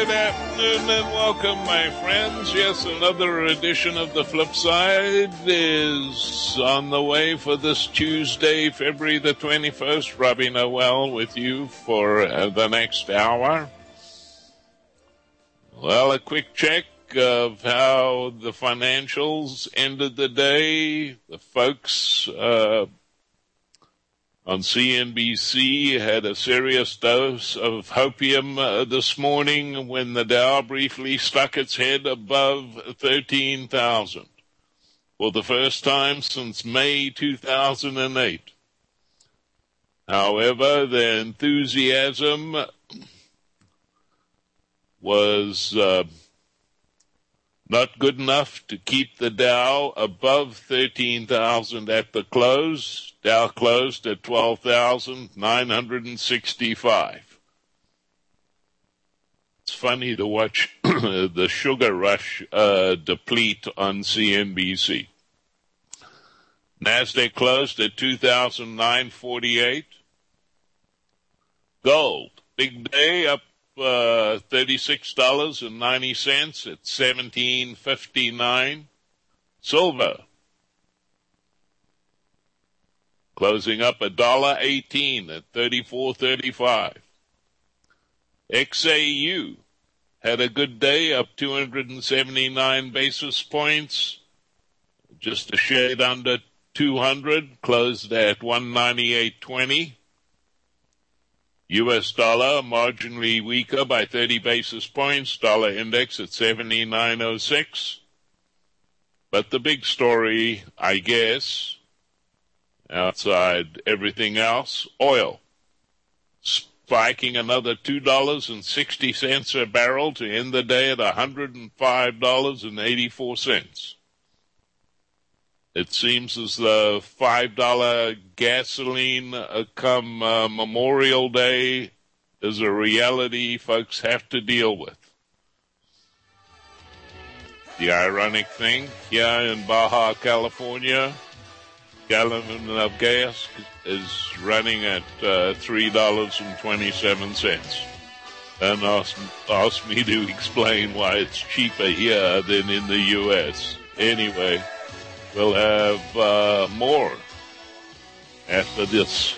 Good afternoon and welcome, my friends. Yes, another edition of The Flip Side is on the way for this Tuesday, February the 21st. Robbie Noel with you for the next hour. Well, a quick check of how the financials ended the day. The folks on CNBC had a serious dose of hopium this morning when the Dow briefly stuck its head above 13,000 for the first time since May 2008. However, the enthusiasm was not good enough to keep the Dow above 13,000 at the close. Dow closed at 12,965. It's funny to watch the sugar rush deplete on CNBC. NASDAQ closed at 2,948. Gold, big day, up $36.90 at $17.59. Silver closing up $1.18 at $34.35. XAU had a good day, up 279 basis points, just a shade under 200, closed at 198.20. U.S. dollar marginally weaker by 30 basis points, dollar index at 79.06. But the big story, I guess, outside everything else, oil spiking another $2.60 a barrel to end the day at $105.84. It seems as though $5 gasoline come Memorial Day is a reality folks have to deal with. The ironic thing, here in Baja California, gallon of gas is running at $3.27. And ask me to explain why it's cheaper here than in the U.S. Anyway, we'll have more after this.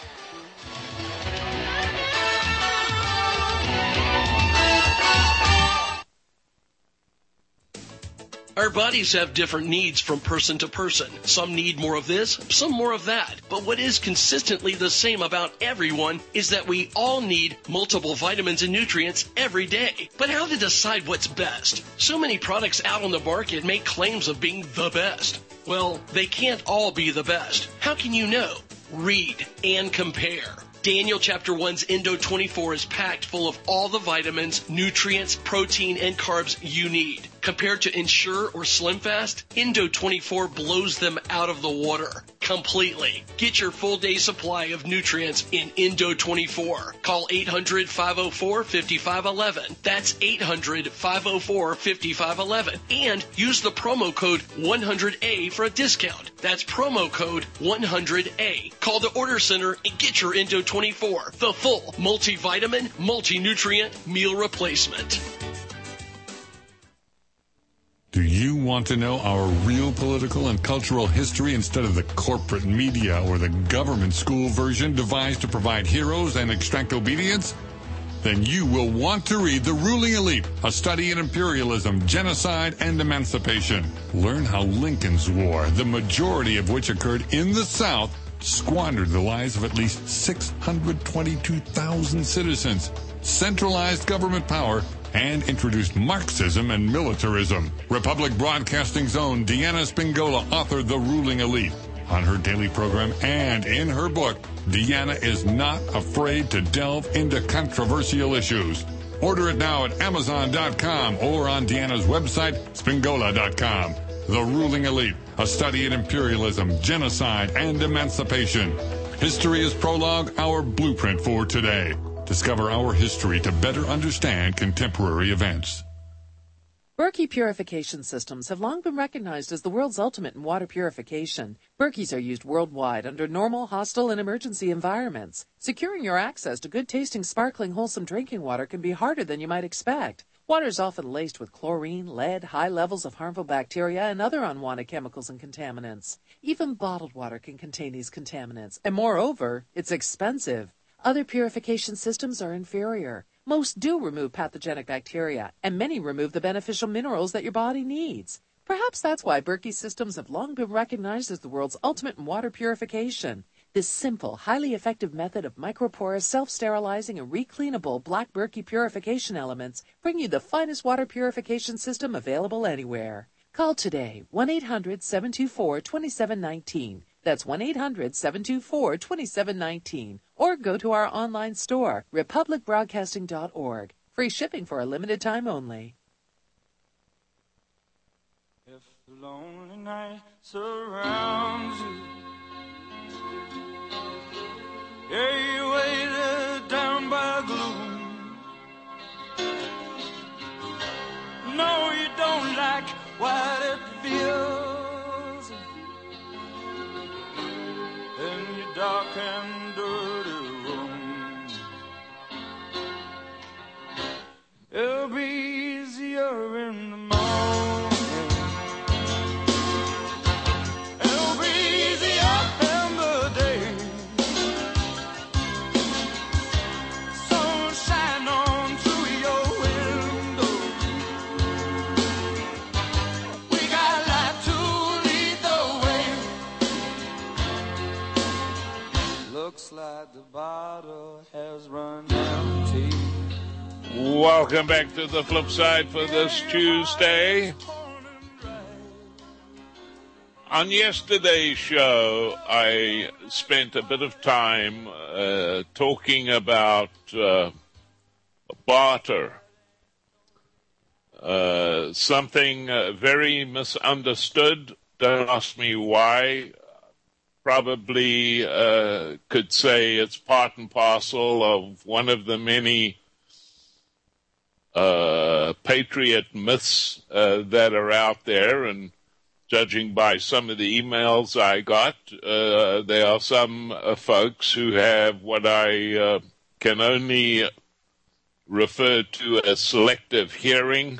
Our bodies have different needs from person to person. Some need more of this, some more of that. But what is consistently the same about everyone is that we all need multiple vitamins and nutrients every day. But how to decide what's best? So many products out on the market make claims of being the best. Well, they can't all be the best. How can you know? Read and compare. Daniel chapter 1's Endo 24 is packed full of all the vitamins, nutrients, protein, and carbs you need. Compared to Ensure or Slim Fast, Endo 24 blows them out of the water completely. Get your full day supply of nutrients in Endo 24. Call 800-504-5511. That's 800-504-5511. And use the promo code 100A for a discount. That's promo code 100A. Call the order center and get your Endo 24, the full multivitamin, multi-nutrient meal replacement. Do you want to know our real political and cultural history instead of the corporate media or the government school version devised to provide heroes and extract obedience? Then you will want to read The Ruling Elite, a study in imperialism, genocide, and emancipation. Learn how Lincoln's War, the majority of which occurred in the South, squandered the lives of at least 622,000 citizens, centralized government power, and introduced Marxism and militarism. Republic Broadcasting's own Deanna Spingola authored The Ruling Elite. On her daily program and in her book, Deanna is not afraid to delve into controversial issues. Order it now at Amazon.com or on Deanna's website, Spingola.com. The Ruling Elite, a study in imperialism, genocide, and emancipation. History is Prologue, our blueprint for today. Discover our history to better understand contemporary events. Berkey purification systems have long been recognized as the world's ultimate in water purification. Berkeys are used worldwide under normal, hostile, and emergency environments. Securing your access to good-tasting, sparkling, wholesome drinking water can be harder than you might expect. Water is often laced with chlorine, lead, high levels of harmful bacteria, and other unwanted chemicals and contaminants. Even bottled water can contain these contaminants, and moreover, it's expensive. Other purification systems are inferior. Most do remove pathogenic bacteria, and many remove the beneficial minerals that your body needs. Perhaps that's why Berkey systems have long been recognized as the world's ultimate in water purification. This simple, highly effective method of microporous, self-sterilizing, and recleanable black Berkey purification elements bring you the finest water purification system available anywhere. Call today, 1-800-724-2719. That's 1-800-724-2719. Or go to our online store, republicbroadcasting.org. Free shipping for a limited time only. If the lonely night surrounds you, yeah, you weighted down by gloom. No, you don't like what it feels in your dark and dirty room. It'll be easier in the morning. It'll be easier in the day. Sunshine on through your window. We got light to lead the way. Looks like the bottle has run empty. Welcome back to the flip side for this Tuesday. On yesterday's show, I spent a bit of time talking about barter, something very misunderstood. Don't ask me why. Probably could say it's part and parcel of one of the many patriot myths that are out there, and judging by some of the emails I got, there are some folks who have what I can only refer to as selective hearing.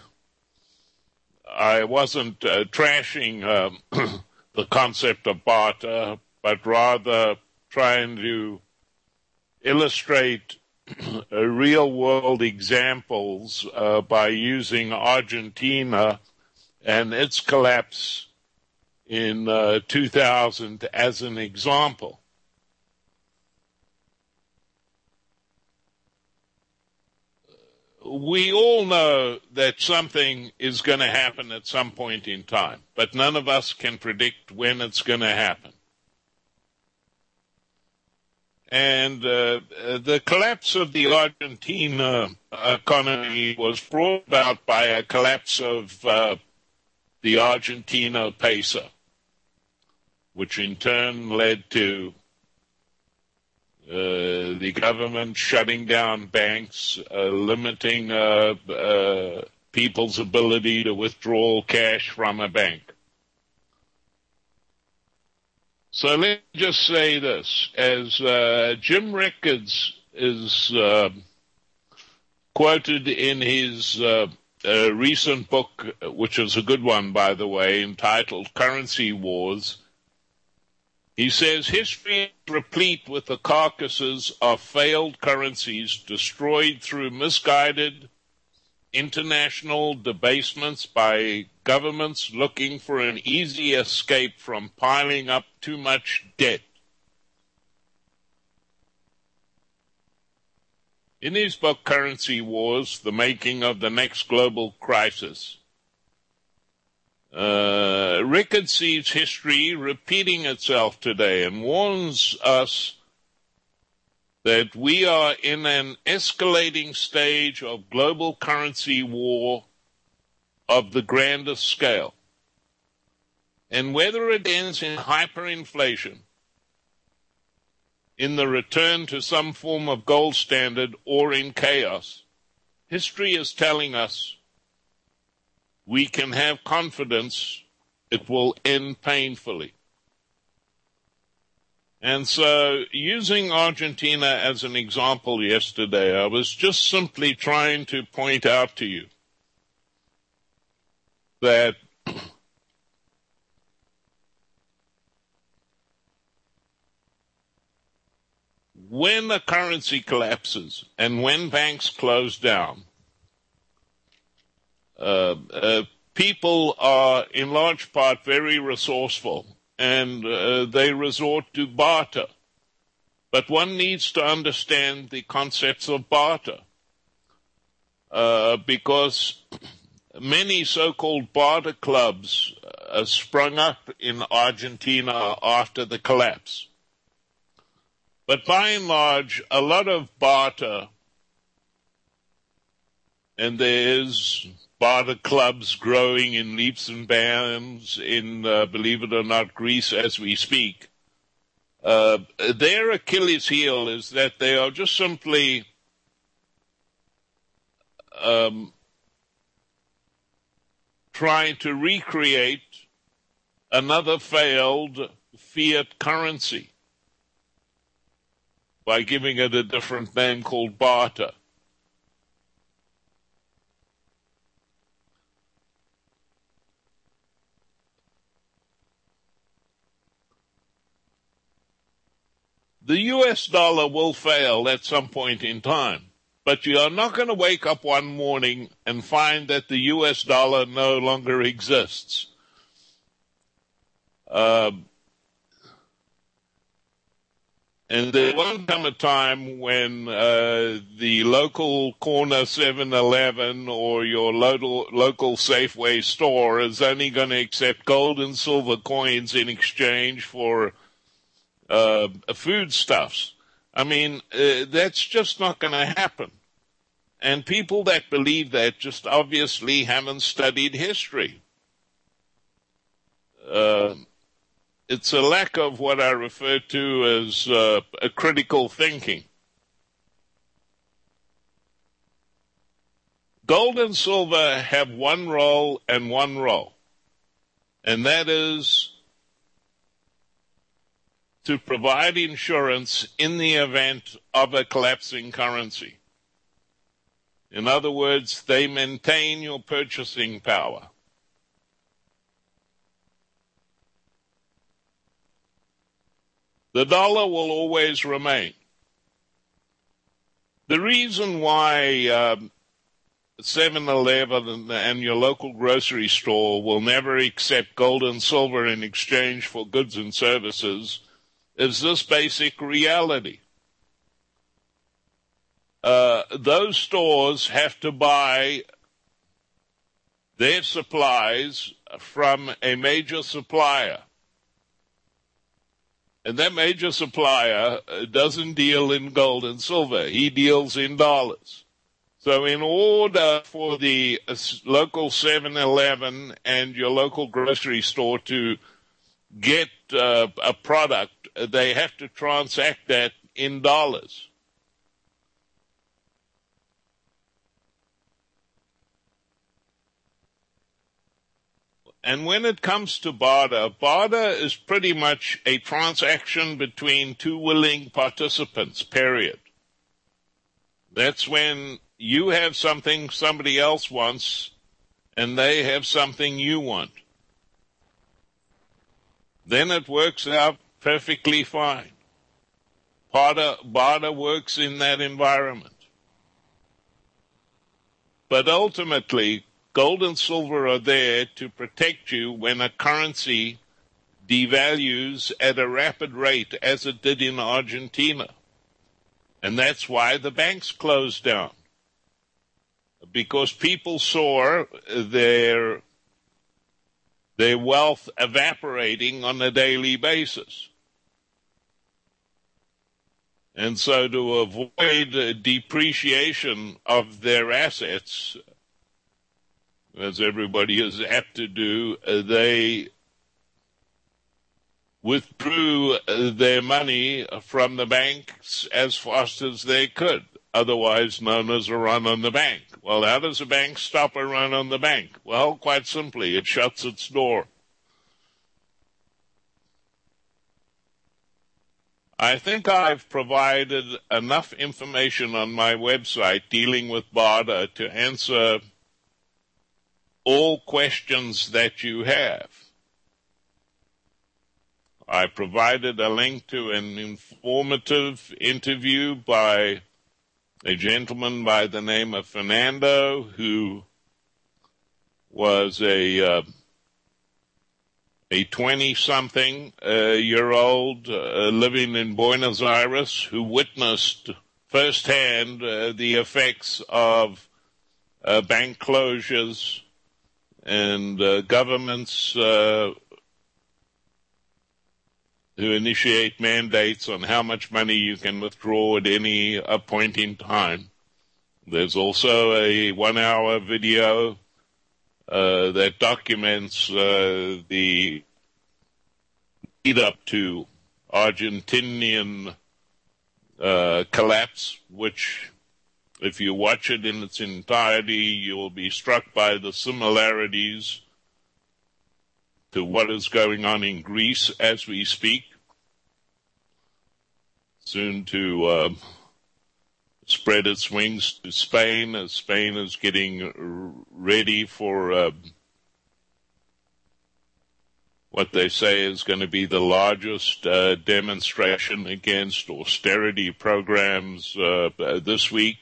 I wasn't trashing the concept of barter, but rather trying to illustrate real-world examples by using Argentina and its collapse in 2000 as an example. We all know that something is going to happen at some point in time, but none of us can predict when it's going to happen. And the collapse of the Argentina economy was brought about by a collapse of the Argentina peso, which in turn led to the government shutting down banks, limiting people's ability to withdraw cash from a bank. So let me just say this. As Jim Rickards is quoted in his recent book, which is a good one, by the way, entitled Currency Wars, he says, history is replete with the carcasses of failed currencies destroyed through misguided international debasements by governments looking for an easy escape from piling up too much debt. In his book, Currency Wars, The Making of the Next Global Crisis, Rickard sees history repeating itself today and warns us that we are in an escalating stage of global currency war of the grandest scale. And whether it ends in hyperinflation, in the return to some form of gold standard, or in chaos, history is telling us we can have confidence it will end painfully. And so, using Argentina as an example yesterday, I was just simply trying to point out to you that when a currency collapses and when banks close down, people are in large part very resourceful, and they resort to barter. But one needs to understand the concepts of barter, because many so-called barter clubs sprung up in Argentina after the collapse. But by and large, a lot of barter, and there is barter clubs growing in leaps and bounds in, believe it or not, Greece as we speak. Their Achilles heel is that they are just simply trying to recreate another failed fiat currency by giving it a different name called barter. The US dollar will fail at some point in time, but you are not going to wake up one morning and find that the US dollar no longer exists. And there won't come a time when the local corner 7-Eleven or your local Safeway store is only going to accept gold and silver coins in exchange for foodstuffs. I mean, that's just not going to happen. And people that believe that just obviously haven't studied history. It's a lack of what I refer to as a critical thinking. Gold and silver have one role, and that is to provide insurance in the event of a collapsing currency. In other words, they maintain your purchasing power. The dollar will always remain. The reason why 7-Eleven and your local grocery store will never accept gold and silver in exchange for goods and services is this basic reality. Those stores have to buy their supplies from a major supplier. And that major supplier doesn't deal in gold and silver. He deals in dollars. So in order for the local 7-Eleven and your local grocery store to get a product, they have to transact that in dollars. And when it comes to barter, barter is pretty much a transaction between two willing participants, period. That's when you have something somebody else wants, and they have something you want. Then it works out perfectly fine. Barter works in that environment. But ultimately, gold and silver are there to protect you when a currency devalues at a rapid rate, as it did in Argentina. And that's why the banks closed down. Because people saw their wealth evaporating on a daily basis. And so to avoid depreciation of their assets, as everybody is apt to do, they withdrew their money from the banks as fast as they could. otherwise known as a run on the bank. Well, how does a bank stop a run on the bank? Well, quite simply, it shuts its door. I think I've provided enough information on my website dealing with BARDA to answer all questions that you have. I provided a link to an informative interview by a gentleman by the name of Fernando, who was a 20-something-year-old living in Buenos Aires who witnessed firsthand the effects of bank closures and governments who initiate mandates on how much money you can withdraw at any point in time. There's also a 1-hour video that documents the lead up to Argentinian collapse, which, if you watch it in its entirety, you will be struck by the similarities to what is going on in Greece as we speak, soon to spread its wings to Spain, as Spain is getting ready for what they say is going to be the largest demonstration against austerity programs this week.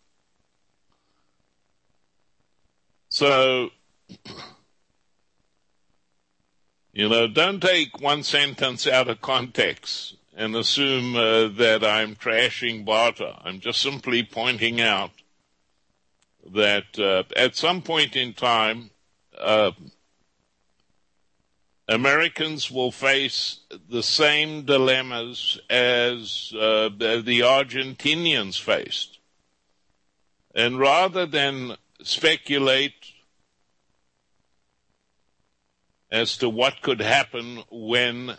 So, don't take one sentence out of context and assume that I'm trashing BARDA. I'm just simply pointing out that at some point in time, Americans will face the same dilemmas as the Argentinians faced. And rather than speculate as to what could happen when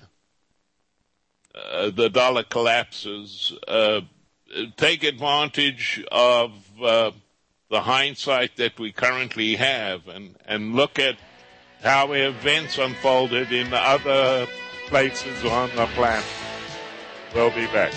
the dollar collapses, take advantage of the hindsight that we currently have and look at how events unfolded in other places on the planet. We'll be back.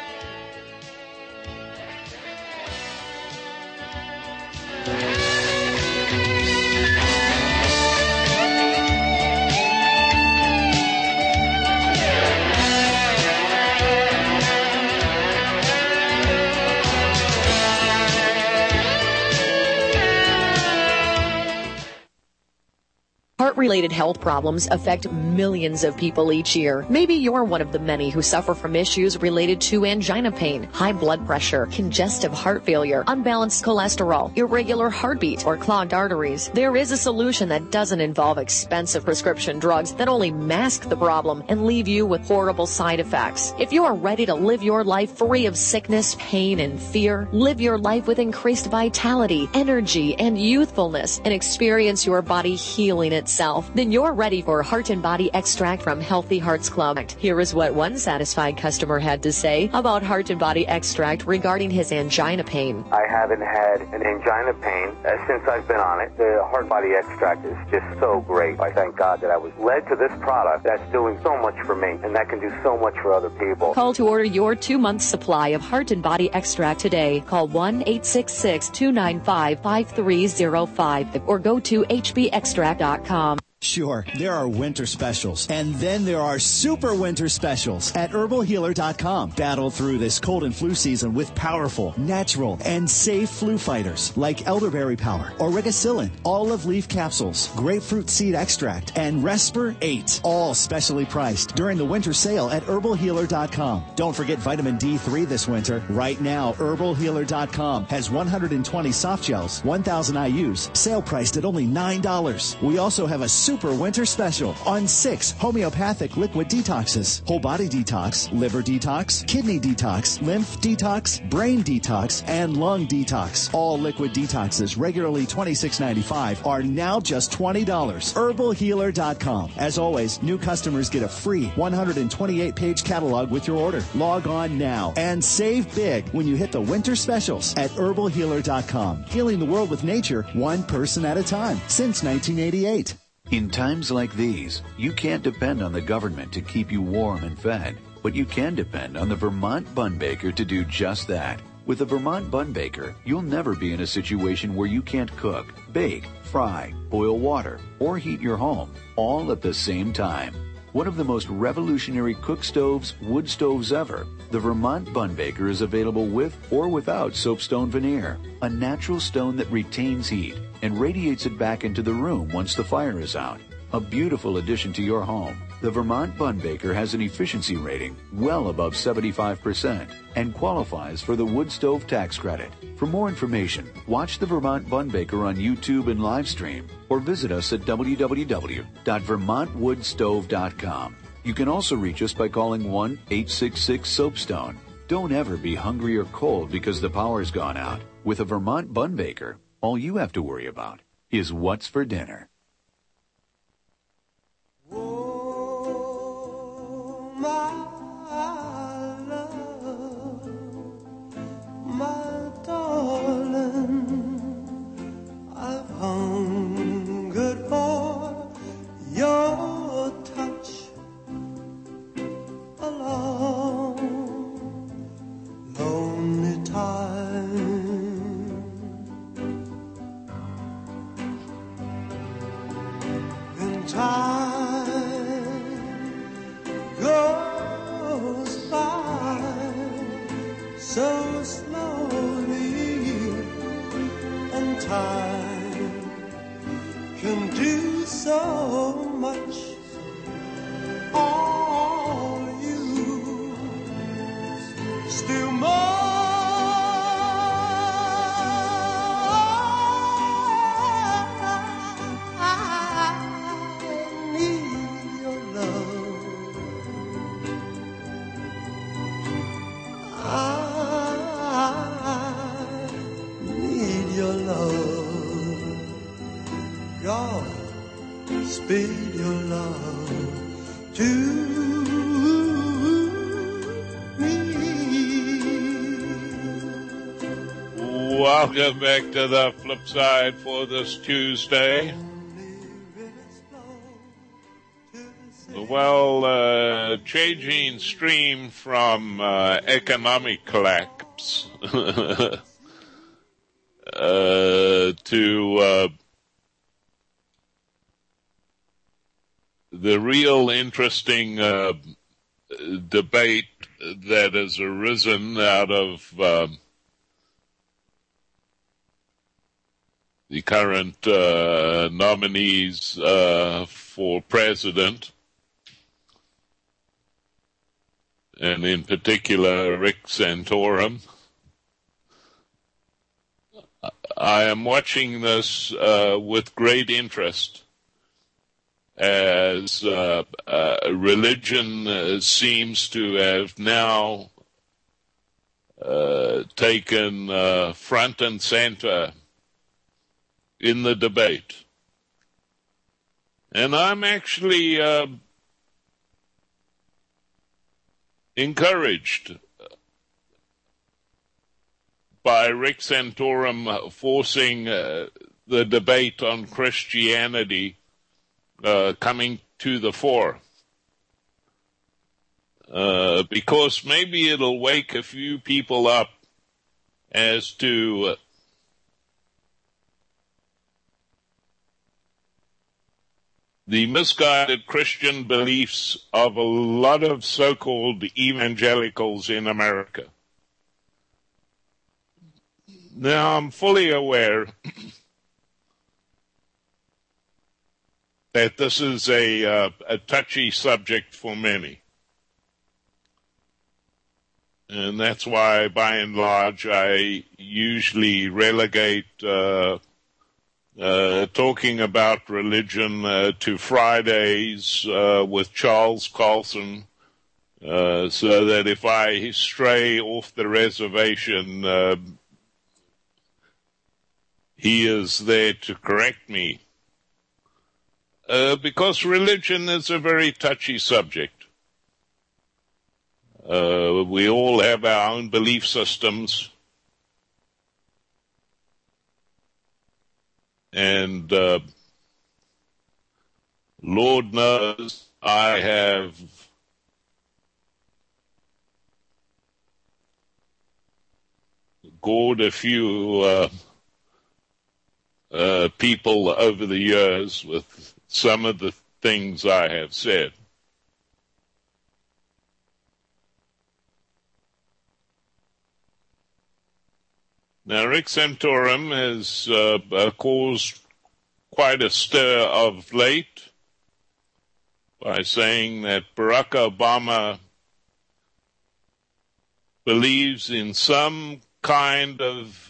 Heart-related health problems affect millions of people each year. Maybe you're one of the many who suffer from issues related to angina pain, high blood pressure, congestive heart failure, unbalanced cholesterol, irregular heartbeat, or clogged arteries. There is a solution that doesn't involve expensive prescription drugs that only mask the problem and leave you with horrible side effects. If you are ready to live your life free of sickness, pain, and fear, live your life with increased vitality, energy, and youthfulness, and experience your body healing itself, then you're ready for Heart and Body Extract from Healthy Hearts Club. Here is what one satisfied customer had to say about Heart and Body Extract regarding his angina pain. I haven't had an angina pain since I've been on it. The Heart Body Extract is just so great. I thank God that I was led to this product that's doing so much for me and that can do so much for other people. Call to order your 2-month supply of Heart and Body Extract today. Call 1-866-295-5305 or go to hbextract.com. Sure, there are winter specials, and then there are super winter specials at herbalhealer.com. Battle through this cold and flu season with powerful, natural, and safe flu fighters like elderberry power, origicillin, olive leaf capsules, grapefruit seed extract, and Respir 8, all specially priced during the winter sale at herbalhealer.com. Don't forget vitamin D3 this winter. Right now, herbalhealer.com has 120 soft gels, 1,000 IUs, sale priced at only $9. We also have a super super winter special on 6 homeopathic liquid detoxes. Whole body detox, liver detox, kidney detox, lymph detox, brain detox, and lung detox. All liquid detoxes, regularly $26.95, are now just $20. HerbalHealer.com. As always, new customers get a free 128-page catalog with your order. Log on now and save big when you hit the winter specials at HerbalHealer.com. Healing the world with nature, one person at a time, since 1988. In times like these, you can't depend on the government to keep you warm and fed, but you can depend on the Vermont Bun Baker to do just that. With the Vermont Bun Baker, you'll never be in a situation where you can't cook, bake, fry, boil water, or heat your home, all at the same time. One of the most revolutionary cook stoves, wood stoves ever, the Vermont Bun Baker is available with or without soapstone veneer, a natural stone that retains heat and radiates it back into the room once the fire is out. A beautiful addition to your home. The Vermont Bun Baker has an efficiency rating well above 75% and qualifies for the wood stove tax credit. For more information, watch the Vermont Bun Baker on YouTube and live stream or visit us at www.vermontwoodstove.com. You can also reach us by calling 1-866-SOAPSTONE. Don't ever be hungry or cold because the power's gone out. With a Vermont Bun Baker, all you have to worry about is what's for dinner. Oh, my love, my darling, I've hungered for your touch a long, lonely time. In time goes by so slowly, and time can do so much. All you still more. Speed your love to me. Welcome back to the flip side for this Tuesday. Well, changing stream from economic collapse to the real interesting debate that has arisen out of the current nominees for president, and in particular Rick Santorum. I am watching this with great interest, as religion seems to have now taken front and center in the debate. And I'm actually encouraged by Rick Santorum forcing the debate on Christianity coming to the fore, because maybe it'll wake a few people up as to the misguided Christian beliefs of a lot of so-called evangelicals in America. Now, I'm fully aware that this is a touchy subject for many. And that's why, by and large, I usually relegate the talking about religion to Fridays with Charles Colson, so that if I stray off the reservation, he is there to correct me. Because religion is a very touchy subject. We all have our own belief systems. And Lord knows I have gored a few people over the years with some of the things I have said. Now, Rick Santorum has caused quite a stir of late by saying that Barack Obama believes in some kind of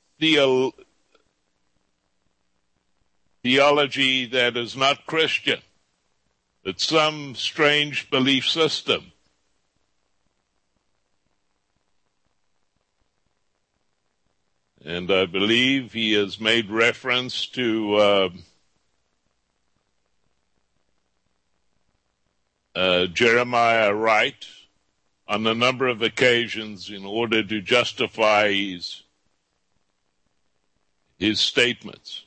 theology that is not Christian. It's some strange belief system. And I believe he has made reference to Jeremiah Wright on a number of occasions in order to justify his statements.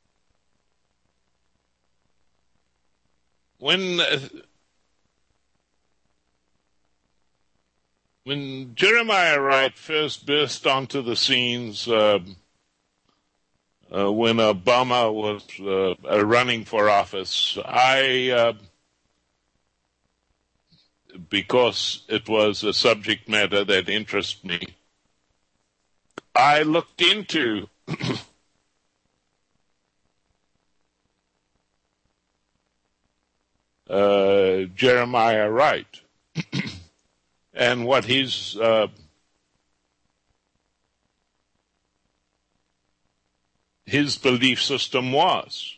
When Jeremiah Wright first burst onto the scenes when Obama was running for office, because it was a subject matter that interested me, I looked into Jeremiah Wright and what his belief system was.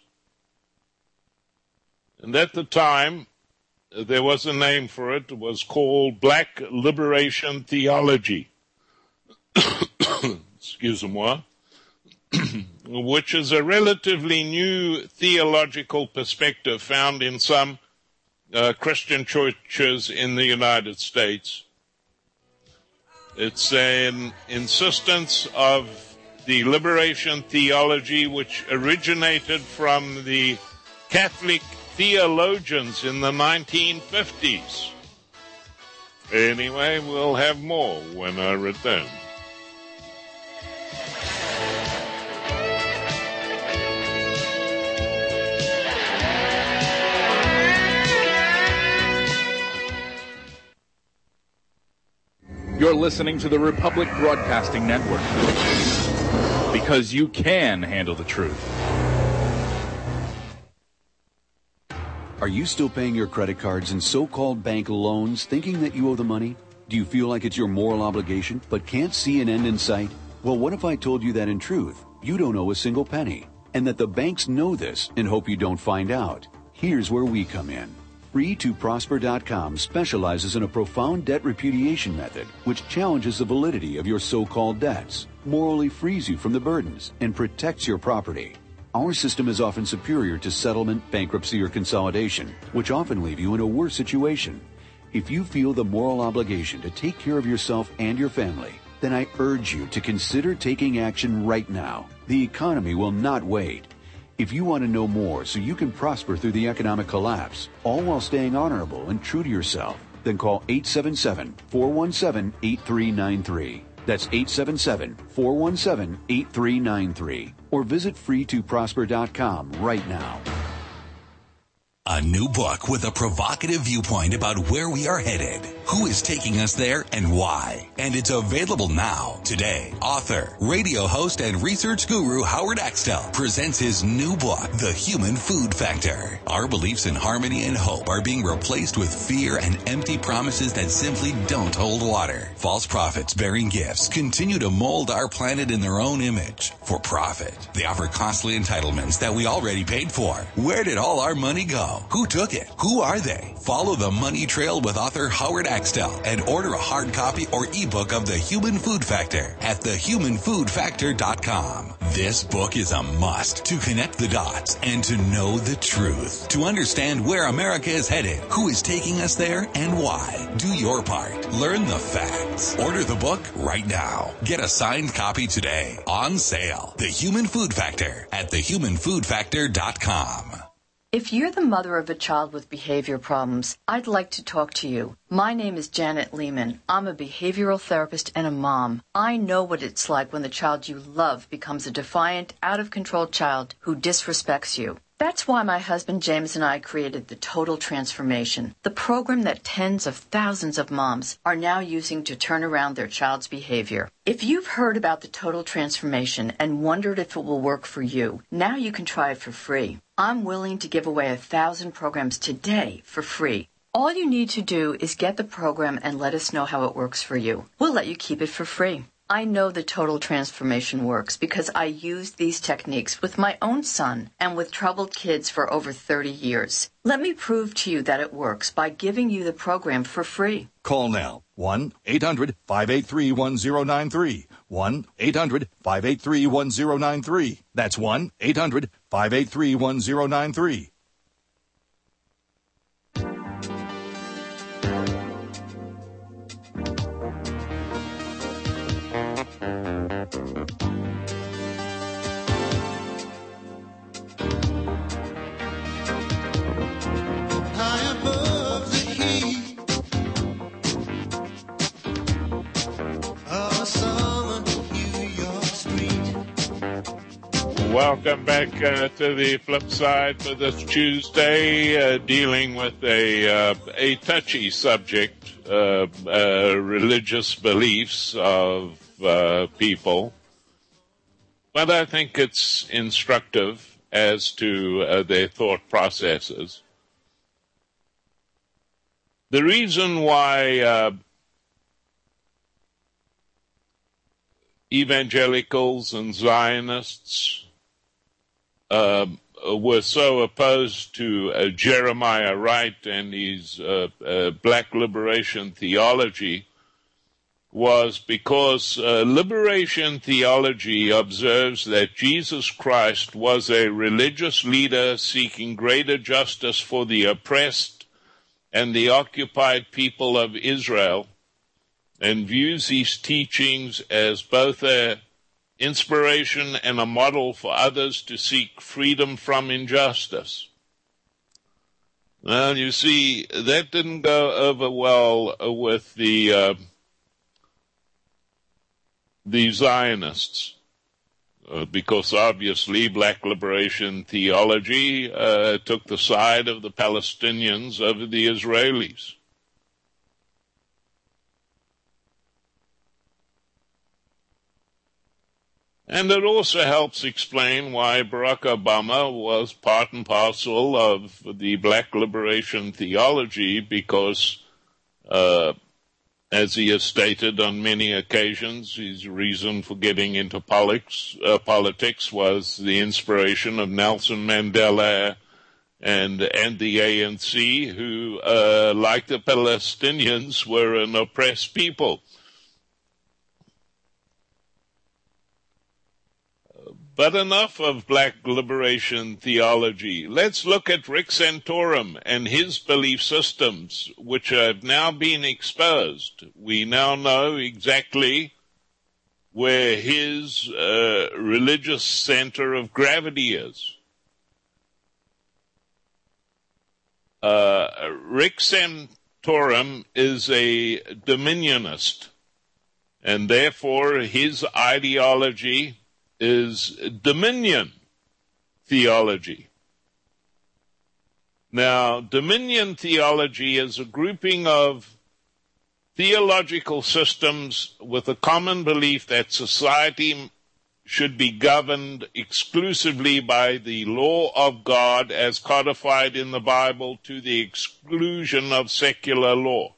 And at the time, there was a name for it. It was called Black Liberation Theology. Excusez-moi. Which is a relatively new theological perspective found in some Christian churches in the United States. It's an insistence of the liberation theology which originated from the Catholic theologians in the 1950s. Anyway, we'll have more when I return. You're listening to the Republic Broadcasting Network, because you can handle the truth. Are you still paying your credit cards and so-called bank loans thinking that you owe the money? Do you feel like it's your moral obligation but can't see an end in sight? Well, what if I told you that in truth, you don't owe a single penny, and that the banks know this and hope you don't find out? Here's where we come in. Free2Prosper.com specializes in a profound debt repudiation method which challenges the validity of your so-called debts, morally frees you from the burdens, and protects your property. Our system is often superior to settlement, bankruptcy, or consolidation, which often leave you in a worse situation. If you feel the moral obligation to take care of yourself and your family, then I urge you to consider taking action right now. The economy will not wait. If you want to know more so you can prosper through the economic collapse, all while staying honorable and true to yourself, then call 877-417-8393. That's 877-417-8393. Or visit free2prosper.com right now. A new book with a provocative viewpoint about where we are headed. Who is Taking Us There and Why? And it's available now. Today, author, radio host, and research guru Howard Axtell presents his new book, The Human Food Factor. Our beliefs in harmony and hope are being replaced with fear and empty promises that simply don't hold water. False prophets bearing gifts continue to mold our planet in their own image for profit. They offer costly entitlements that we already paid for. Where did all our money go? Who took it? Who are they? Follow the money trail with author Howard Axtell and order a hard copy or ebook of The Human Food Factor at thehumanfoodfactor.com. This book is a must to connect the dots and to know the truth. To understand where America is headed, who is taking us there, and why. Do your part. Learn the facts. Order the book right now. Get a signed copy today. On sale. The Human Food Factor at thehumanfoodfactor.com. If you're the mother of a child with behavior problems, I'd like to talk to you. My name is Janet Lehman. I'm a behavioral therapist and a mom. I know what it's like when the child you love becomes a defiant, out-of-control child who disrespects you. That's why my husband James and I created the Total Transformation, the program that tens of thousands of moms are now using to turn around their child's behavior. If you've heard about the Total Transformation and wondered if it will work for you, now you can try it for free. I'm willing to give away 1,000 programs today for free. All you need to do is get the program and let us know how it works for you. We'll let you keep it for free. I know the Total Transformation works because I used these techniques with my own son and with troubled kids for over 30 years. Let me prove to you that it works by giving you the program for free. Call now. 1-800-583-1093. 1-800-583-1093. That's 1-800-583-1093. Welcome back to the flip side for this Tuesday, dealing with a touchy subject, religious beliefs of people. But I think it's instructive as to their thought processes. The reason why evangelicals and Zionists were so opposed to Jeremiah Wright and his black liberation theology was because liberation theology observes that Jesus Christ was a religious leader seeking greater justice for the oppressed and the occupied people of Israel, and views these teachings as both a inspiration and a model for others to seek freedom from injustice. Well, you see, that didn't go over well with the Zionists, because obviously black liberation theology took the side of the Palestinians over the Israelis. And it also helps explain why Barack Obama was part and parcel of the black liberation theology, because, as he has stated on many occasions, his reason for getting into politics was the inspiration of Nelson Mandela and the ANC, who, like the Palestinians, were an oppressed people. But enough of black liberation theology. Let's look at Rick Santorum and his belief systems, which have now been exposed. We now know exactly where his religious center of gravity is. Rick Santorum is a dominionist, and therefore his ideology is dominion theology. Now, dominion theology is a grouping of theological systems with a common belief that society should be governed exclusively by the law of God as codified in the Bible to the exclusion of secular law.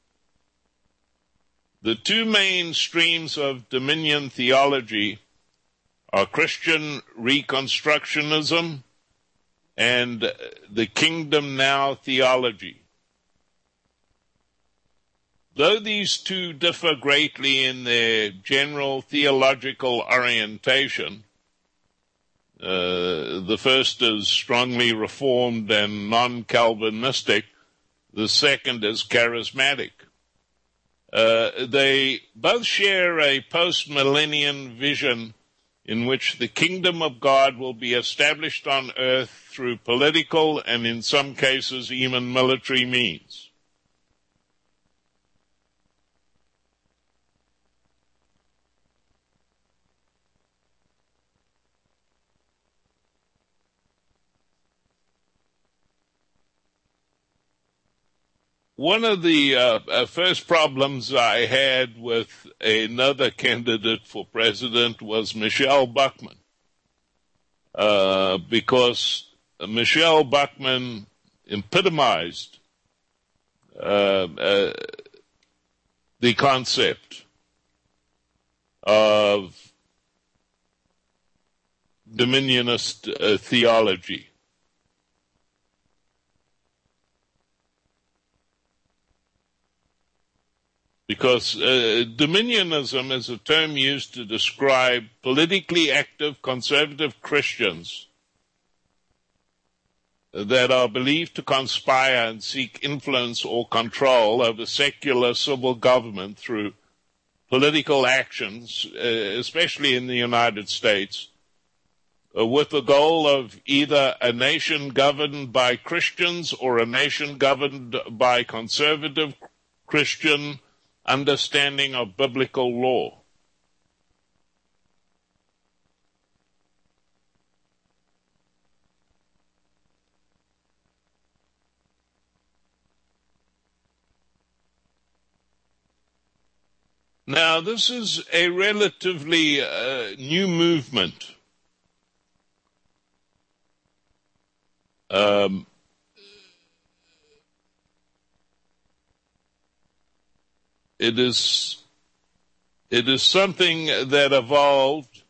The two main streams of dominion theology are Christian Reconstructionism and the Kingdom Now theology. Though these two differ greatly in their general theological orientation, the first is strongly Reformed and non-Calvinistic, the second is charismatic. They both share a post-millennium vision in which the kingdom of God will be established on earth through political and in some cases even military means. One of the first problems I had with another candidate for president was Michelle Bachmann, because Michelle Bachmann epitomized the concept of dominionist theology. Because dominionism is a term used to describe politically active conservative Christians that are believed to conspire and seek influence or control over secular civil government through political actions, especially in the United States, with the goal of either a nation governed by Christians or a nation governed by conservative Christian understanding of biblical law. Now, this is a relatively new movement. It is something that evolved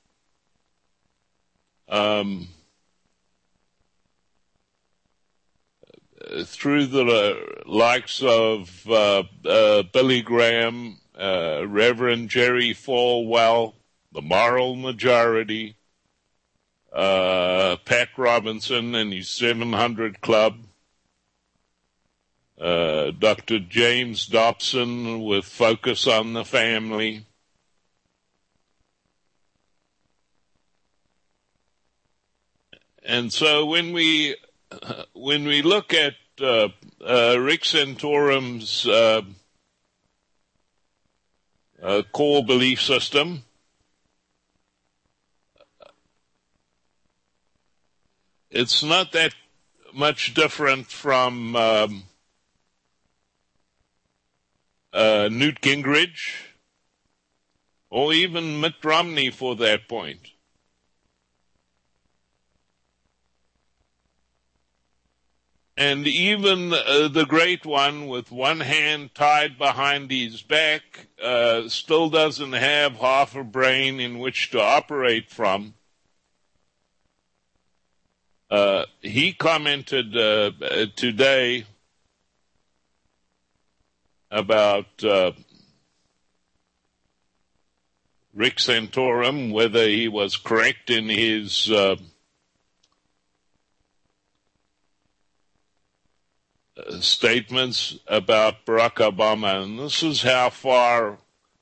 through the likes of Billy Graham, Reverend Jerry Falwell, the Moral Majority, Pat Robinson and his 700 Club, Dr. James Dobson with Focus on the Family. And so when we look at Rick Santorum's core belief system, it's not that much different from Newt Gingrich, or even Mitt Romney for that point. And even the great one with one hand tied behind his back still doesn't have half a brain in which to operate from. He commented today about Rick Santorum, whether he was correct in his statements about Barack Obama. And this is how far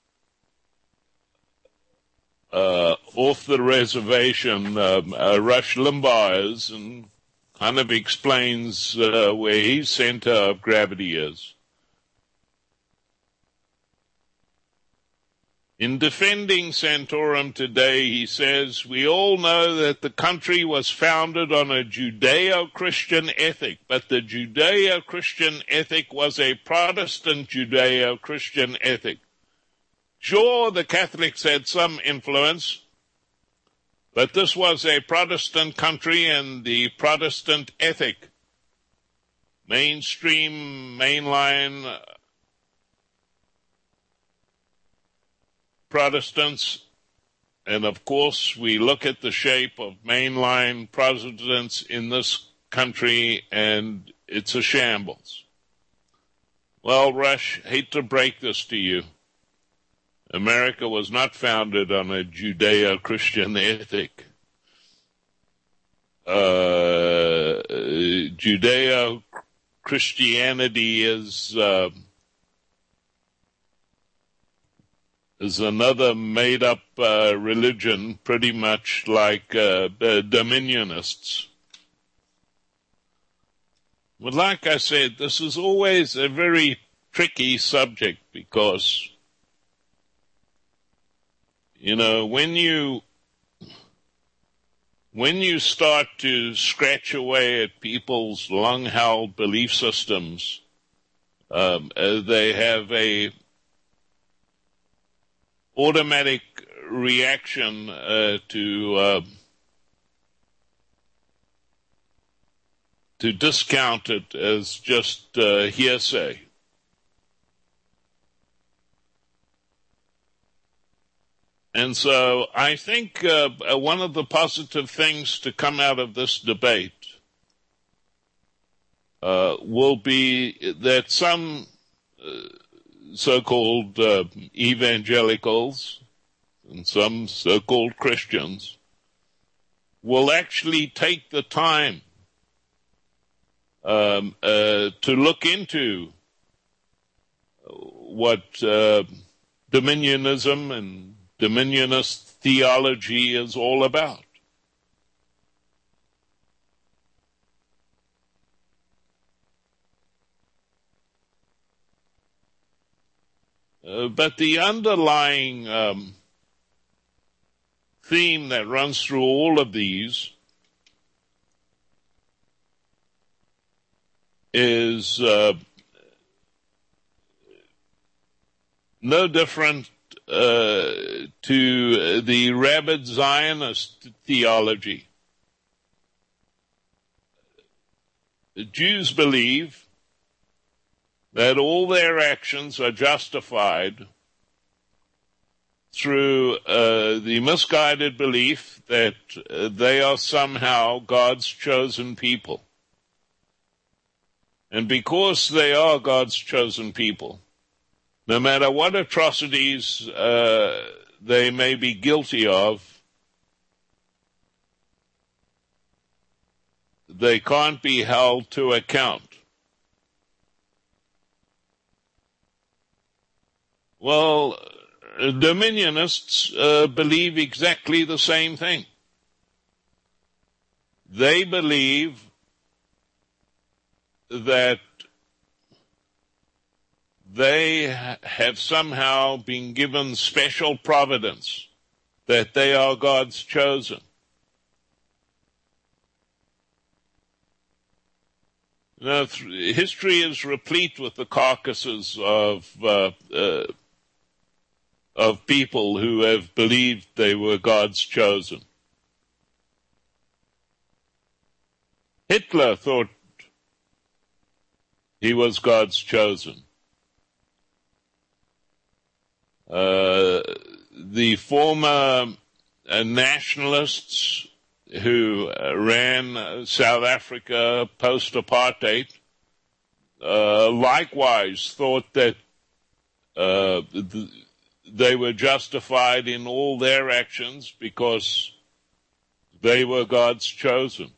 off the reservation Rush Limbaugh is, and kind of explains where his center of gravity is. In defending Santorum today, he says, we all know that the country was founded on a Judeo-Christian ethic, but the Judeo-Christian ethic was a Protestant Judeo-Christian ethic. Sure, the Catholics had some influence, but this was a Protestant country, and the Protestant ethic, mainline Protestants, and of course we look at the shape of mainline Protestants in this country and it's a shambles. Well, Rush, hate to break this to you. America was not founded on a Judeo-Christian ethic. Judeo-Christianity is another made-up religion, pretty much like dominionists. But like I said, this is always a very tricky subject because, you know, when you start to scratch away at people's long-held belief systems, they have a automatic reaction to discount it as just hearsay. And so I think one of the positive things to come out of this debate will be that some so-called evangelicals and some so-called Christians will actually take the time to look into what dominionism and dominionist theology is all about. But the underlying theme that runs through all of these is no different to the rabid Zionist theology. The Jews believe that all their actions are justified through the misguided belief that they are somehow God's chosen people. And because they are God's chosen people, no matter what atrocities they may be guilty of, they can't be held to account. Well, dominionists believe exactly the same thing. They believe that they have somehow been given special providence, that they are God's chosen. Now, history is replete with the carcasses of people who have believed they were God's chosen. Hitler thought he was God's chosen. The former nationalists who ran South Africa post-apartheid likewise thought that they were justified in all their actions because they were God's chosen.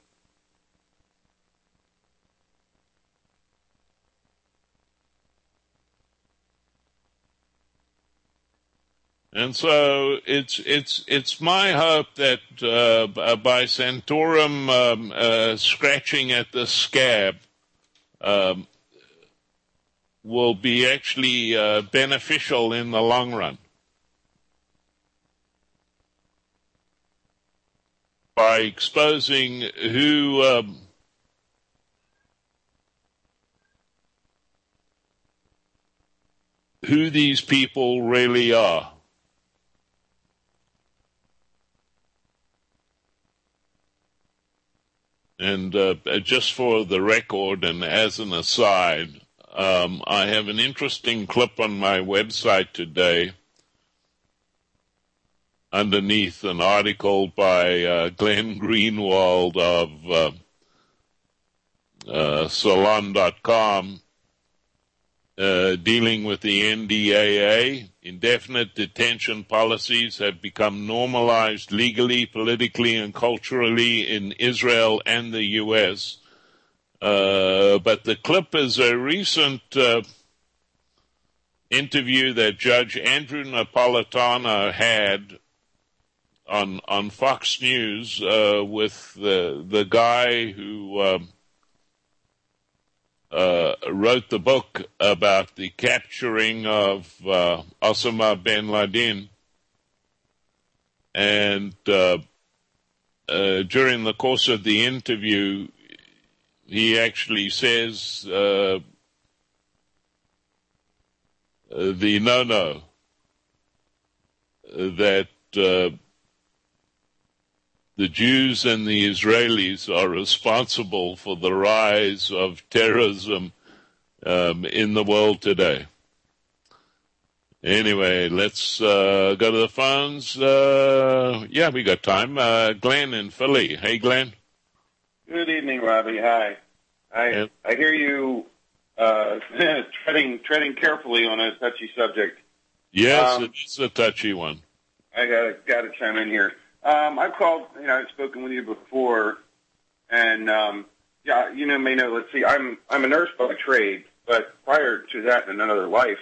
And so it's my hope that by Santorum scratching at the scab will be actually beneficial in the long run. by exposing who these people really are. And just for the record and as an aside, I have an interesting clip on my website today underneath an article by Glenn Greenwald of Salon.com dealing with the NDAA. Indefinite detention policies have become normalized legally, politically, and culturally in Israel and the U.S. But the clip is a recent interview that Judge Andrew Napolitano had on Fox News with the guy who wrote the book about the capturing of Osama bin Laden. And during the course of the interview, he actually says the no-no, that the Jews and the Israelis are responsible for the rise of terrorism in the world today. Anyway, let's go to the phones. Yeah, we got time. Glenn in Philly. Hey, Glenn. Good evening, Robbie. Hi. I hear you treading carefully on a touchy subject. Yes, it's a touchy one. I gotta chime in here. I've called, I've spoken with you before, and yeah, may know. Let's see, I'm a nurse by trade, but prior to that, in another life,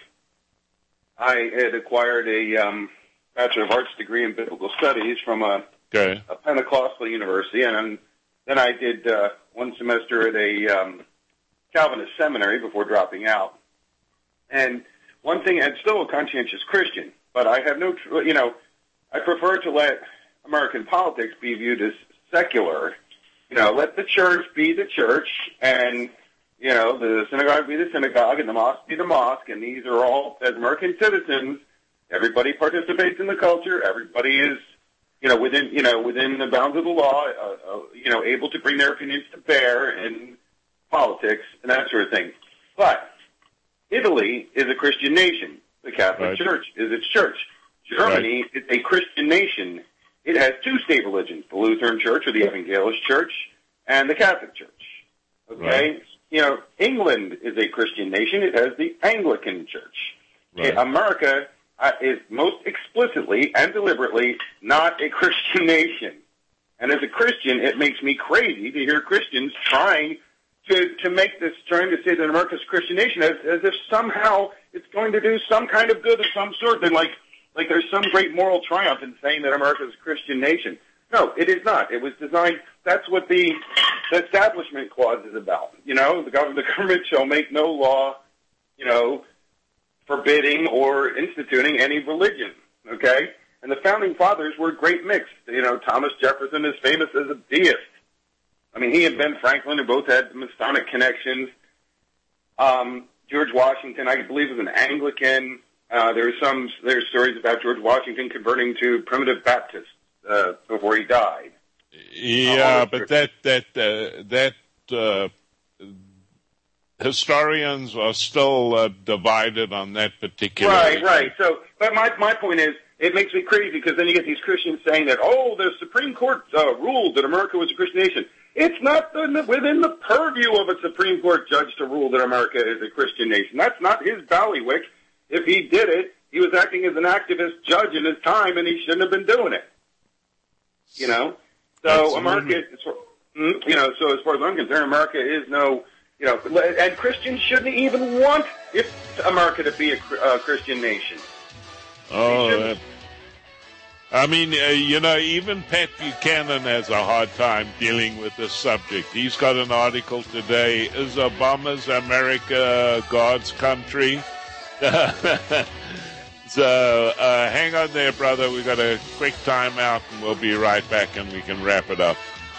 I had acquired a Bachelor of Arts degree in Biblical Studies from a Pentecostal university, and then I did one semester at a Calvinist seminary before dropping out. And one thing, I'm still a conscientious Christian, but I have no, I prefer to let American politics be viewed as secular. Let the church be the church, and, the synagogue be the synagogue, and the mosque be the mosque, and these are all, as American citizens, everybody participates in the culture, everybody is, within the bounds of the law, able to bring their opinions to bear in politics and that sort of thing. But Italy is a Christian nation. The Catholic Church is its church. Germany is a Christian nation. It has two state religions, the Lutheran Church or the Evangelist Church and the Catholic Church. Okay? England is a Christian nation. It has the Anglican Church. America is most explicitly and deliberately not a Christian nation. And as a Christian, it makes me crazy to hear Christians trying to say that America's a Christian nation as if somehow it's going to do some kind of good of some sort, and like there's some great moral triumph in saying that America is a Christian nation. No, it is not. It was designed, that's what the Establishment Clause is about. The government shall make no law, forbidding or instituting any religion, okay? And the Founding Fathers were a great mix. Thomas Jefferson is famous as a deist. I mean, he and Ben Franklin, who both had Masonic connections. George Washington, I believe, was an Anglican. There's stories about George Washington converting to Primitive Baptist before he died. Yeah, but that historians are still divided on that particular issue. Right. So, but my point is, it makes me crazy because then you get these Christians saying that, the Supreme Court ruled that America was a Christian nation. It's not within the purview of a Supreme Court judge to rule that America is a Christian nation. That's not his ballywick. If he did it, he was acting as an activist judge in his time, and he shouldn't have been doing it. So Absolutely. America, so as far as I'm concerned, America is no, and Christians shouldn't even want America to be a Christian nation. Oh, I mean, even Pat Buchanan has a hard time dealing with this subject. He's got an article today, Is Obama's America God's Country? So hang on there, brother. We got a quick timeout, and we'll be right back, and we can wrap it up.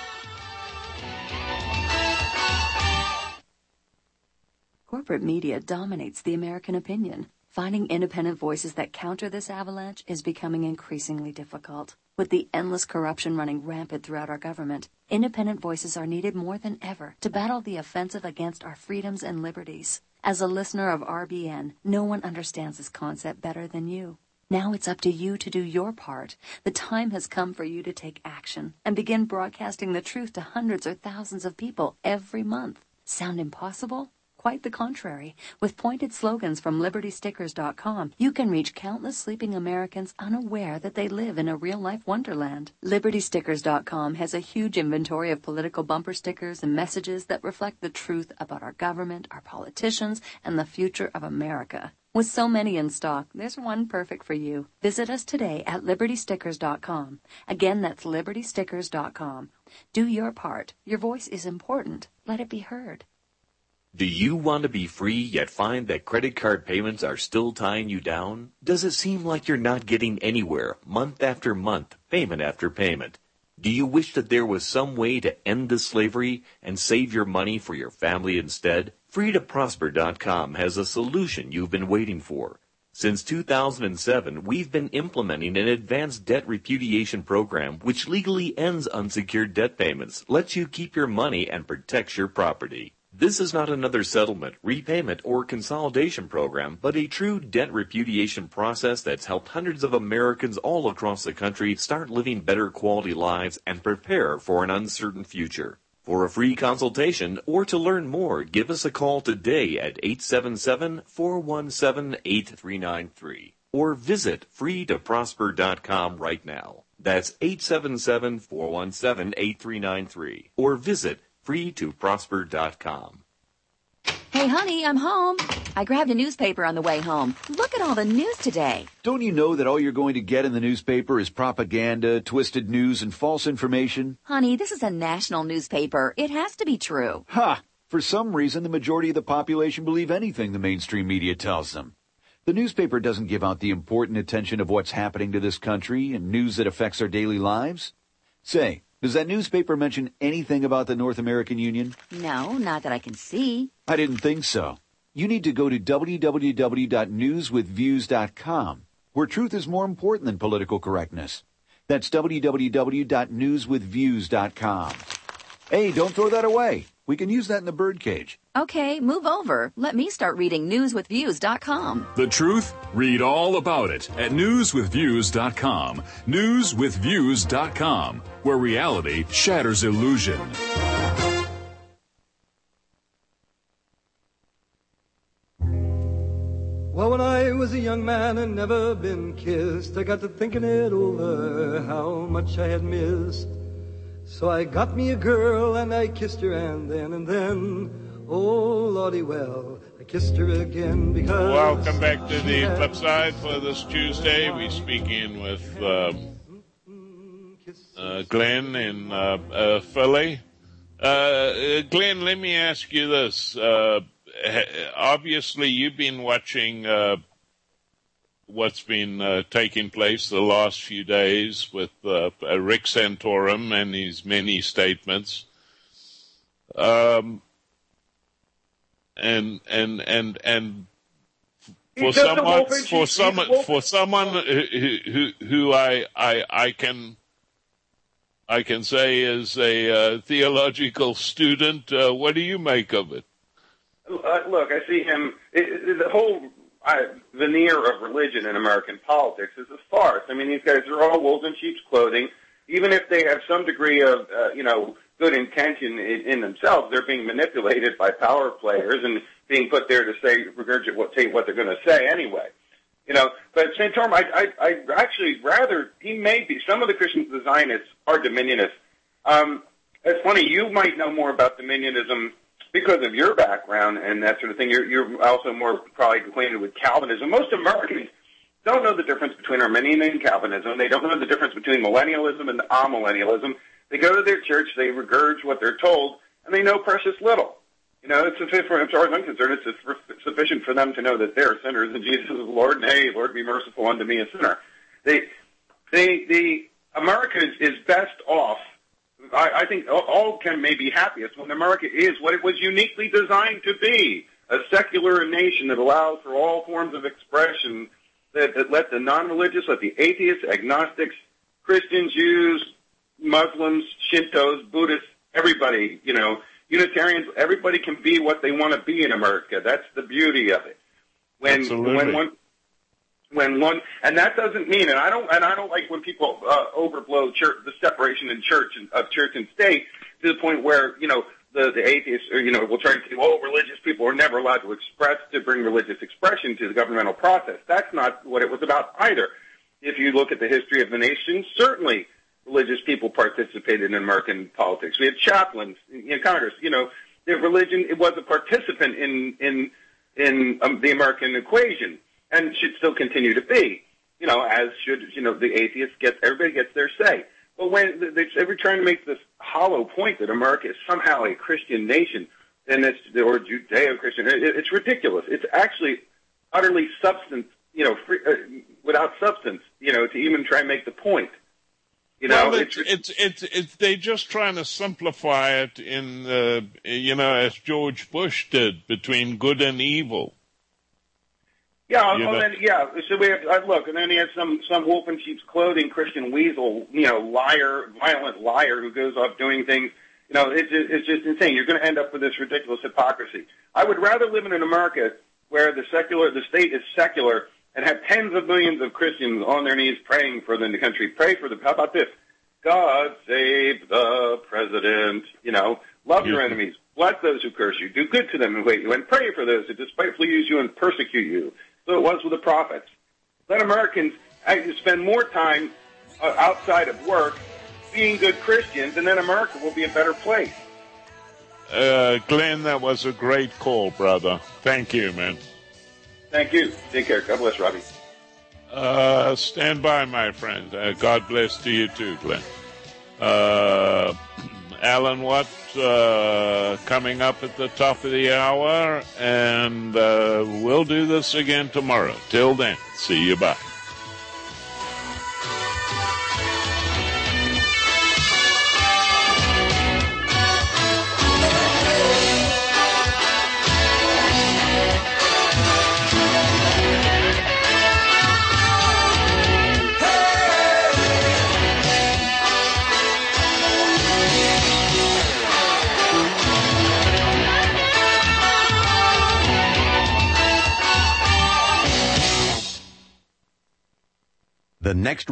Corporate media dominates the American opinion. Finding independent voices that counter this avalanche is becoming increasingly difficult. With the endless corruption running rampant throughout our government, independent voices are needed more than ever to battle the offensive against our freedoms and liberties. As a listener of RBN, no one understands this concept better than you. Now it's up to you to do your part. The time has come for you to take action and begin broadcasting the truth to hundreds or thousands of people every month. Sound impossible? Quite the contrary. With pointed slogans from LibertyStickers.com, you can reach countless sleeping Americans unaware that they live in a real-life wonderland. LibertyStickers.com has a huge inventory of political bumper stickers and messages that reflect the truth about our government, our politicians, and the future of America. With so many in stock, there's one perfect for you. Visit us today at LibertyStickers.com. Again, that's LibertyStickers.com. Do your part. Your voice is important. Let it be heard. Do you want to be free yet find that credit card payments are still tying you down? Does it seem like you're not getting anywhere month after month, payment after payment? Do you wish that there was some way to end the slavery and save your money for your family instead? FreeToProsper.com has a solution you've been waiting for. Since 2007, we've been implementing an advanced debt repudiation program which legally ends unsecured debt payments, lets you keep your money, and protects your property. This is not another settlement, repayment, or consolidation program, but a true debt repudiation process that's helped hundreds of Americans all across the country start living better quality lives and prepare for an uncertain future. For a free consultation or to learn more, give us a call today at 877-417-8393 or visit freetoprosper.com right now. That's 877-417-8393 or visit freetoprosper.com. Hey, honey, I'm home. I grabbed a newspaper on the way home. Look at all the news today. Don't you know that all you're going to get in the newspaper is propaganda, twisted news, and false information? Honey, this is a national newspaper. It has to be true. Ha! For some reason, the majority of the population believe anything the mainstream media tells them. The newspaper doesn't give out the important attention of what's happening to this country and news that affects our daily lives. Say, does that newspaper mention anything about the North American Union? No, not that I can see. I didn't think so. You need to go to www.newswithviews.com, where truth is more important than political correctness. That's www.newswithviews.com. Hey, don't throw that away. We can use that in the birdcage. Okay, move over. Let me start reading newswithviews.com. The truth? Read all about it at newswithviews.com. Newswithviews.com, where reality shatters illusion. Well, when I was a young man and never been kissed, I got to thinking it over, how much I had missed. So I got me a girl and I kissed her and then, oh Lordy, well, I kissed her again because... Welcome back to the flip side for this Tuesday. We're speaking with Glenn in Philly. Glenn, let me ask you this. Obviously, you've been watching what's been taking place the last few days with Rick Santorum and his many statements, and for someone who I can say is a theological student, what do you make of it? Look, I see him. The whole veneer of religion in American politics is a farce. I mean, these guys are all wolves in sheep's clothing. Even if they have some degree of, good intention in themselves, they're being manipulated by power players and being put there to regurgitate what they're going to say anyway. But Santorum, I actually rather, he may be, some of the Christian Zionists are dominionists. It's funny, you might know more about dominionism because of your background and that sort of thing. You're also more probably acquainted with Calvinism. Most Americans don't know the difference between Arminian and Calvinism. They don't know the difference between millennialism and amillennialism. They go to their church, they regurgitate what they're told, and they know precious little. You know, it's sufficient, as far as I'm concerned, it's sufficient for them to know that they're sinners and Jesus is Lord, and hey, Lord, be merciful unto me, a sinner. America is best off. I think all may be happiest when America is what it was uniquely designed to be, a secular nation that allows for all forms of expression, that let the non-religious, let the atheists, agnostics, Christians, Jews, Muslims, Shintos, Buddhists, everybody, you know, Unitarians, everybody can be what they want to be in America. That's the beauty of it. When one, and that doesn't mean, and I don't like when people overblow the separation in church and state to the point where, you know, the atheists, or, you know, will try to say, oh, religious people are never allowed to bring religious expression to the governmental process. That's not what it was about either. If you look at the history of the nation, certainly religious people participated in American politics. We had chaplains in Congress. You know, the religion, it was a participant in the American equation, and should still continue to be. You know, as should, you know, the atheists everybody gets their say. But when they're trying to make this hollow point that America is somehow a Christian nation, and or Judeo-Christian, it's ridiculous. It's actually utterly without substance, you know, to even try and make the point. You know, well, it's they're just trying to simplify it in, you know, as George Bush did, between good and evil. Yeah, So we have look, and then he has some wolf in sheep's clothing Christian weasel, you know, violent liar who goes off doing things. You know, it's just insane. You're going to end up with this ridiculous hypocrisy. I would rather live in an America where the state is secular, and have tens of millions of Christians on their knees praying for the country. Pray for them. How about this? God save the president. You know, love your enemies. Bless those who curse you. Do good to them who hate you. And pray for those who despitefully use you and persecute you. So it was with the prophets. Let Americans spend more time outside of work being good Christians, and then America will be a better place. Glenn, that was a great call, brother. Thank you, man. Thank you. Take care. God bless, Robbie. Stand by, my friend. God bless to you too, Glenn. Alan Watts coming up at the top of the hour, and we'll do this again tomorrow. Till then, see you. Bye. The next